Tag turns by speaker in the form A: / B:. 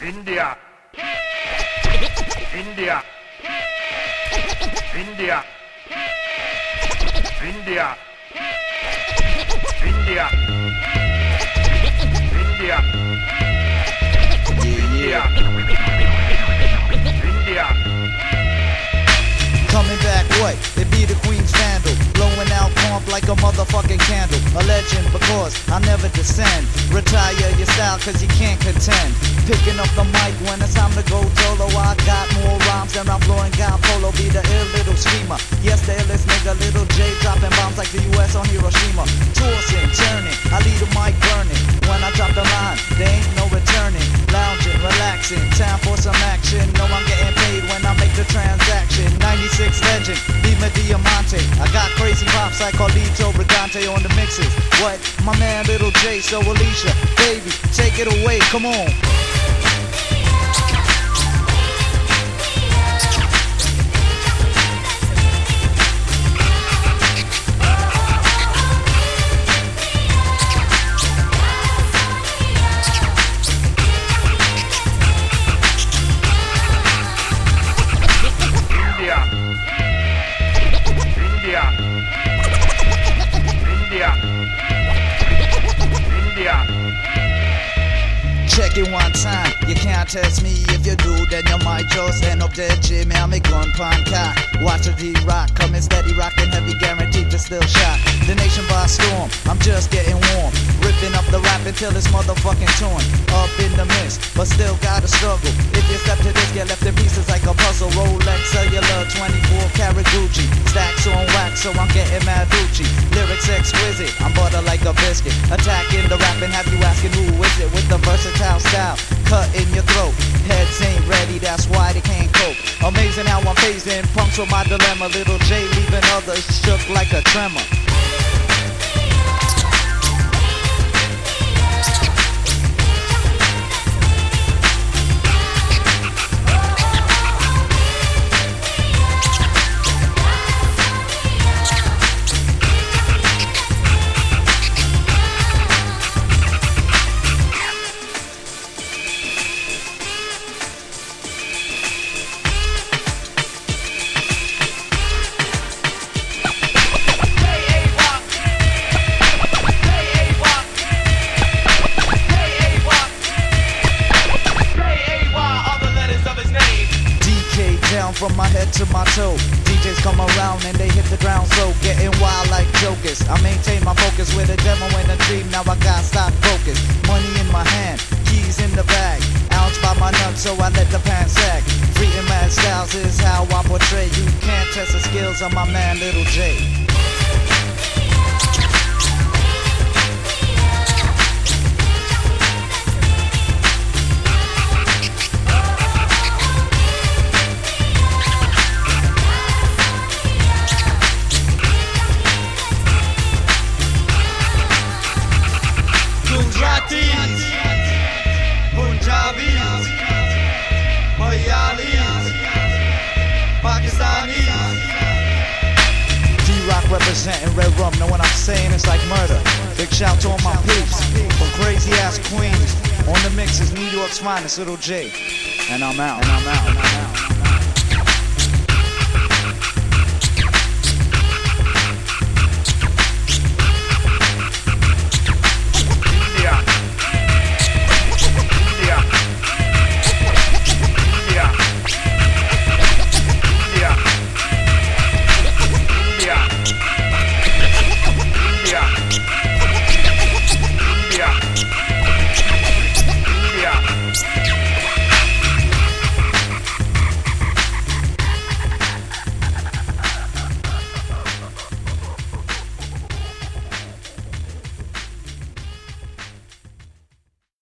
A: India, India, India, India, India, India, India, India.
B: Coming back, what? It be the Queen's vandal, blowing out pomp like a motherfucking candle. A legend because I never descend. Retire your style cause you can't contend. Picking up the mic when it's time to go solo. I got more rhymes than I'm blowing Gal Polo. Be the ill little screamer. Yes, the illest nigga, Little J, dropping bombs like the US on Hiroshima. Tossing, turning, I leave the mic burning. When I drop the line, there ain't no returning. Lounging, relaxing, time for some action. Know I'm getting paid when I make the transaction. 96 legend, Lima Diamante. I got crazy pops like Carlito Brigante on the mixes. What? My man Little J, so Alicia. Baby, take it away, come on. Check it one time, you can't test me. If you do, then you might just end up dead. Jimmy, I'm a gun pan cat. Watch the D-Rock coming steady, rocking heavy, guaranteed to still shot the nation by storm. I'm just getting warm, ripping up the rap until it's motherfucking torn up in the mist, but still gotta struggle. If you step to this, get left in pieces like a puzzle. Rolex, cellular, 24 karat Gucci, stacks on wax, so I'm getting mad Gucci. Lyrics exquisite, I'm butter like a biscuit. Attacking the rap and have you asking who is it with the versatile style, cut in your throat. Heads ain't ready, that's why they can't cope. Amazing how I'm phasing, punks with my dilemma. Little J leaving others shook like a tremor. From my head to my toe, DJs come around and they hit the ground, so getting wild like jokers. I maintain my focus with a demo and a dream. Now I got stock focus, money in my hand, keys in the bag, ounce by my nuts, so I let the pants sag. Free and mad styles is how I portray. You can't test the skills of my man Little J.
C: Punjabis, Malayalis, Pakistanis.
B: D-Rock representing Red Rum, know what I'm saying? It's like murder. Big shout to all my peeps from crazy ass Queens. On the mix is New York's finest, Little J. And I'm out.